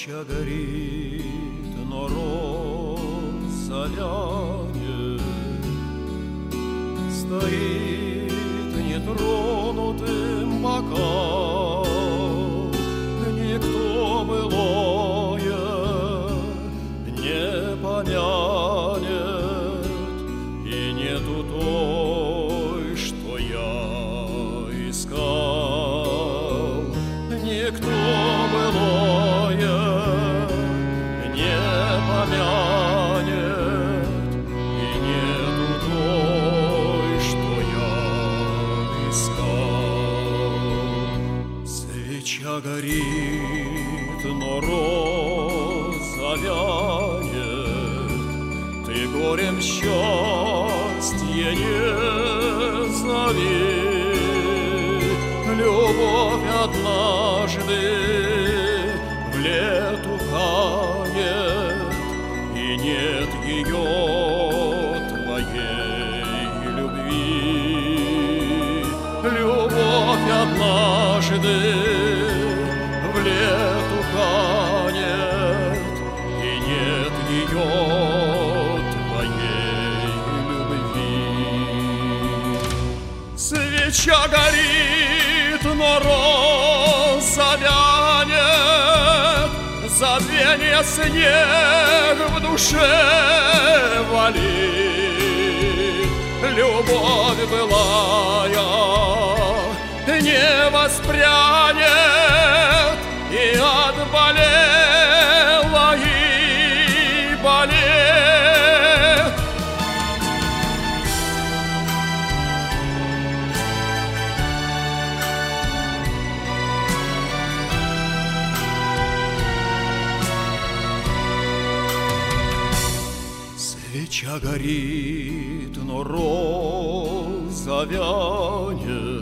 Свеча горит, но роза вянет, стоит нетронутым бокал. Никто былое не помянет, и нету той, что я искал. Никто былое не помянет, и нету той, что я искал. Свеча горит, но роза вянет, ты горем счастье не зови. Любовь однажды в лету канет, и нет ее твоей любви. Любовь однажды в лету канет, и нет ее твоей любви. Свеча горит, но роза вянет, забвенье снег в душе валит. Любовь былая не воспрянет, и отболела, и болит. Свеча горит, но роза вянет,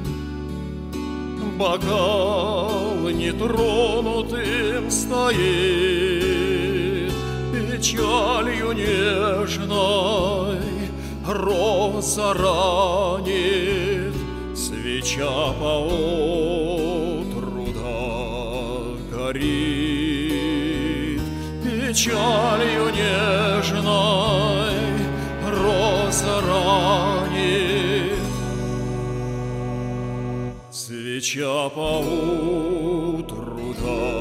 бокал нетронутым стоит. Печалью нежной роза ранит, свеча поутру горит. Печалью нежной роза ранит, свеча поутру